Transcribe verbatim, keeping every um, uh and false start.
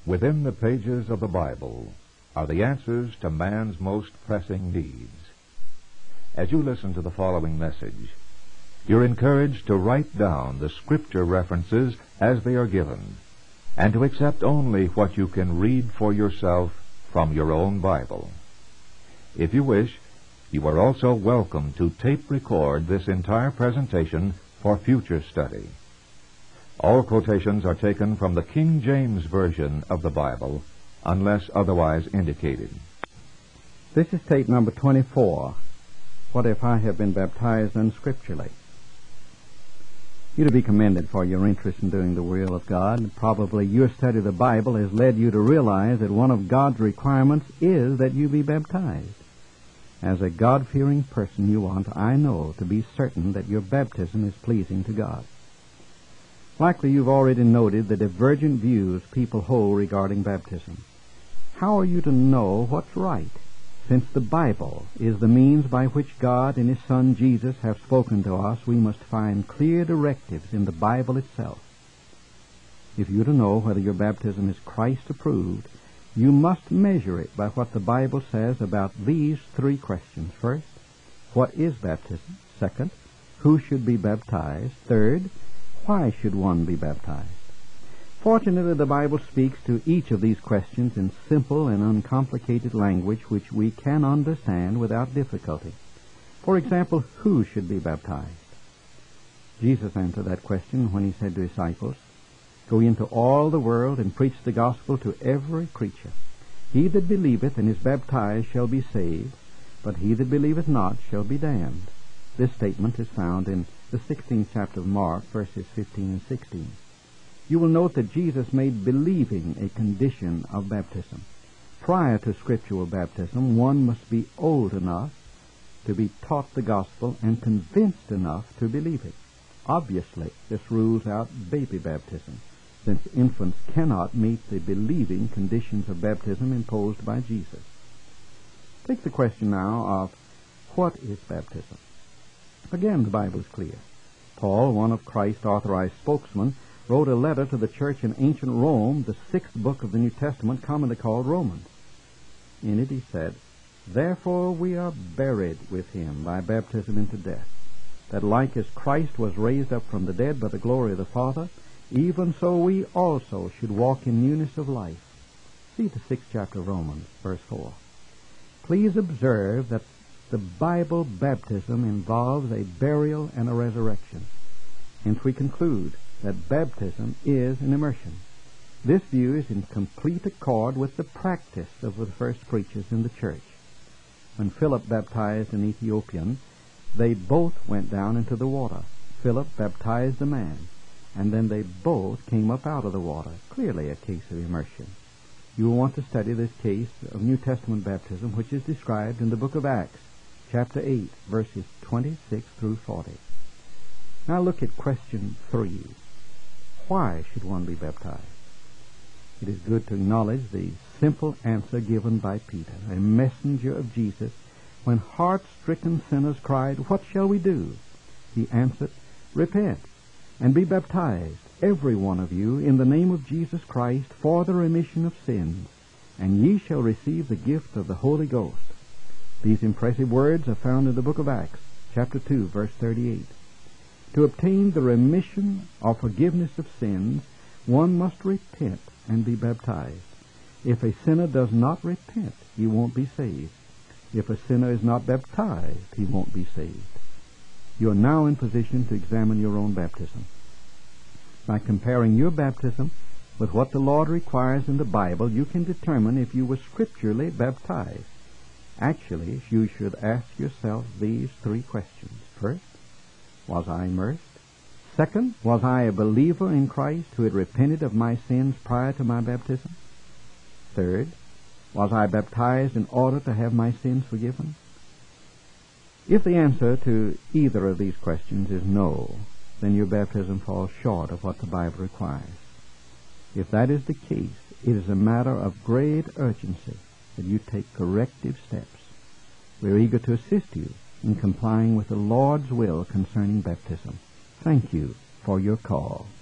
Within the pages of the Bible are the answers to man's most pressing needs. As you listen to the following message, you're encouraged to write down the Scripture references as they are given, and to accept only what you can read for yourself from your own Bible. If you wish, you are also welcome to tape record this entire presentation for future study. All quotations are taken from the King James Version of the Bible, unless otherwise indicated. This is tape number twenty-four. What if I have been baptized unscripturally? You're to be commended for your interest in doing the will of God. Probably your study of the Bible has led you to realize that one of God's requirements is that you be baptized. As a God-fearing person, you want, I know, to be certain that your baptism is pleasing to God. Likely you've already noted the divergent views people hold regarding baptism. How are you to know what's right, since the Bible is the means by which God and His Son Jesus have spoken to us? We must find clear directives in the Bible itself. If you're to know whether your baptism is Christ-approved, you must measure it by what the Bible says about these three questions. First, what is baptism? Second, who should be baptized? Third, why should one be baptized? Fortunately, the Bible speaks to each of these questions in simple and uncomplicated language which we can understand without difficulty. For example, who should be baptized? Jesus answered that question when He said to His disciples, "Go into all the world and preach the gospel to every creature. He that believeth and is baptized shall be saved, but he that believeth not shall be damned." This statement is found in the sixteenth chapter of Mark, verses fifteen and sixteen. You will note that Jesus made believing a condition of baptism. Prior to scriptural baptism, one must be old enough to be taught the gospel and convinced enough to believe it. Obviously, this rules out baby baptism, since infants cannot meet the believing conditions of baptism imposed by Jesus. Take the question now of what is baptism. Again, the Bible is clear. Paul, one of Christ's authorized spokesmen, wrote a letter to the church in ancient Rome, the sixth book of the New Testament, commonly called Romans. In it he said, "Therefore we are buried with Him by baptism into death, that like as Christ was raised up from the dead by the glory of the Father, even so we also should walk in newness of life." See the sixth chapter of Romans, verse four. Please observe that the Bible baptism involves a burial and a resurrection. Hence we conclude that baptism is an immersion. This view is in complete accord with the practice of the first preachers in the church. When Philip baptized an Ethiopian, they both went down into the water. Philip baptized the man, and then they both came up out of the water. Clearly a case of immersion. You will want to study this case of New Testament baptism, which is described in the book of Acts, chapter eight, verses twenty-six through forty. Now look at question three. Why should one be baptized? It is good to acknowledge the simple answer given by Peter, a messenger of Jesus, when heart-stricken sinners cried, "What shall we do?" He answered, "Repent and be baptized, every one of you, in the name of Jesus Christ, for the remission of sins, and ye shall receive the gift of the Holy Ghost." These impressive words are found in the book of Acts, chapter two, verse thirty-eight. To obtain the remission or forgiveness of sins, one must repent and be baptized. If a sinner does not repent, he won't be saved. If a sinner is not baptized, he won't be saved. You are now in position to examine your own baptism. By comparing your baptism with what the Lord requires in the Bible, you can determine if you were scripturally baptized. Actually, you should ask yourself these three questions. First, was I immersed? Second, was I a believer in Christ who had repented of my sins prior to my baptism? Third, was I baptized in order to have my sins forgiven? If the answer to either of these questions is no, then your baptism falls short of what the Bible requires. If that is the case, it is a matter of great urgency that you take corrective steps. We are eager to assist you in complying with the Lord's will concerning baptism. Thank you for your call.